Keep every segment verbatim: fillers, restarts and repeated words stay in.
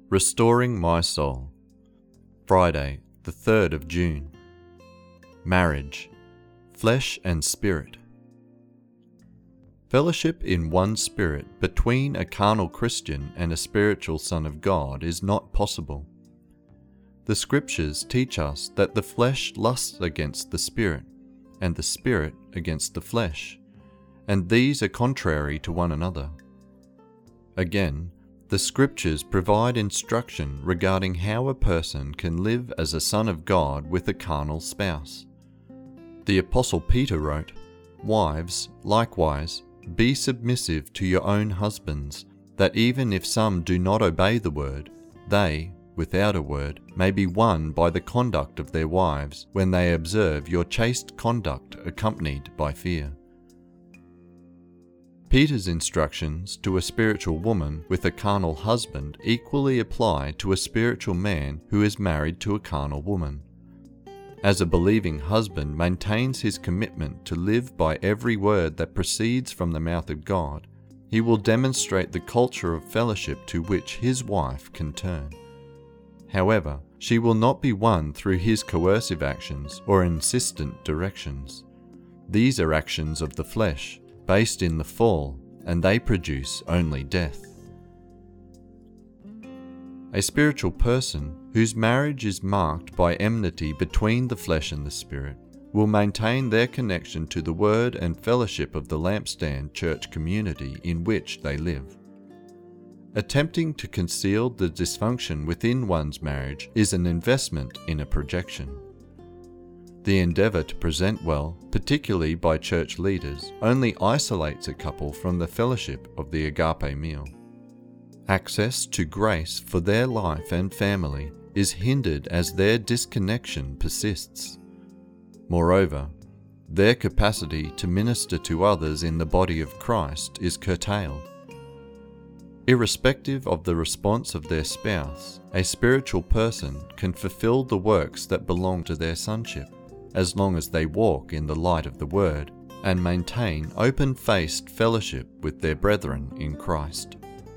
Restoring My Soul. Friday, the third of June. Marriage, Flesh and Spirit. Fellowship in one spirit between a carnal Christian and a spiritual Son of God is not possible. The Scriptures teach us that the flesh lusts against the Spirit, and the Spirit against the flesh, and these are contrary to one another. Again, the Scriptures provide instruction regarding how a person can live as a son of God with a carnal spouse. The Apostle Peter wrote, "Wives, likewise, be submissive to your own husbands, that even if some do not obey the word, they, without a word, may be won by the conduct of their wives, when they observe your chaste conduct accompanied by fear." Peter's instructions to a spiritual woman with a carnal husband equally apply to a spiritual man who is married to a carnal woman. As a believing husband maintains his commitment to live by every word that proceeds from the mouth of God, he will demonstrate the culture of fellowship to which his wife can turn. However, she will not be won through his coercive actions or insistent directions. These are actions of the flesh, based in the fall, and they produce only death. A spiritual person whose marriage is marked by enmity between the flesh and the spirit will maintain their connection to the word and fellowship of the lampstand church community in which they live. Attempting to conceal the dysfunction within one's marriage is an investment in a projection. The endeavour to present well, particularly by church leaders, only isolates a couple from the fellowship of the agape meal. Access to grace for their life and family is hindered as their disconnection persists. Moreover, their capacity to minister to others in the body of Christ is curtailed. Irrespective of the response of their spouse, a spiritual person can fulfill the works that belong to their sonship, as long as they walk in the light of the Word and maintain open-faced fellowship with their brethren in Christ.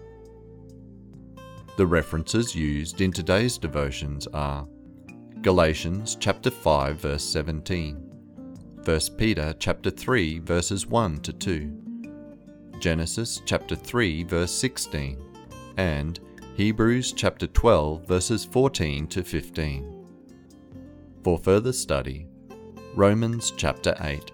The references used in today's devotions are Galatians chapter five verse seventeen, First Peter chapter three verses one to two, Genesis chapter three verse sixteen, and Hebrews chapter twelve verses fourteen to fifteen. For further study, Romans chapter eight.